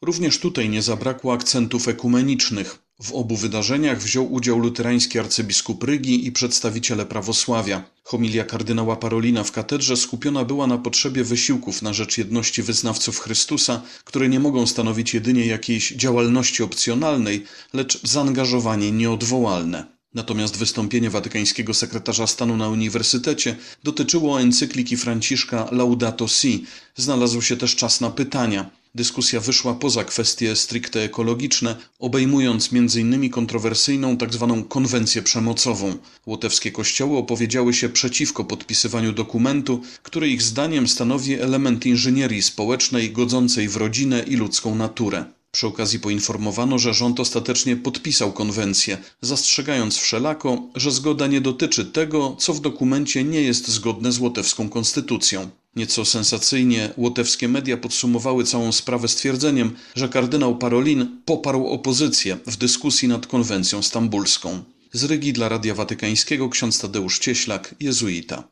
Również tutaj nie zabrakło akcentów ekumenicznych. W obu wydarzeniach wziął udział luterański arcybiskup Rygi i przedstawiciele prawosławia. Homilia kardynała Parolina w katedrze skupiona była na potrzebie wysiłków na rzecz jedności wyznawców Chrystusa, które nie mogą stanowić jedynie jakiejś działalności opcjonalnej, lecz zaangażowanie nieodwołalne. Natomiast wystąpienie watykańskiego sekretarza stanu na uniwersytecie dotyczyło encykliki Franciszka Laudato Si. Znalazł się też czas na pytania. Dyskusja wyszła poza kwestie stricte ekologiczne, obejmując m.in. kontrowersyjną tzw. konwencję przemocową. Łotewskie kościoły opowiedziały się przeciwko podpisywaniu dokumentu, który ich zdaniem stanowi element inżynierii społecznej godzącej w rodzinę i ludzką naturę. Przy okazji poinformowano, że rząd ostatecznie podpisał konwencję, zastrzegając wszelako, że zgoda nie dotyczy tego, co w dokumencie nie jest zgodne z łotewską konstytucją. Nieco sensacyjnie łotewskie media podsumowały całą sprawę stwierdzeniem, że kardynał Parolin poparł opozycję w dyskusji nad konwencją stambulską. Z Rygi dla Radia Watykańskiego ksiądz Tadeusz Cieślak, jezuita.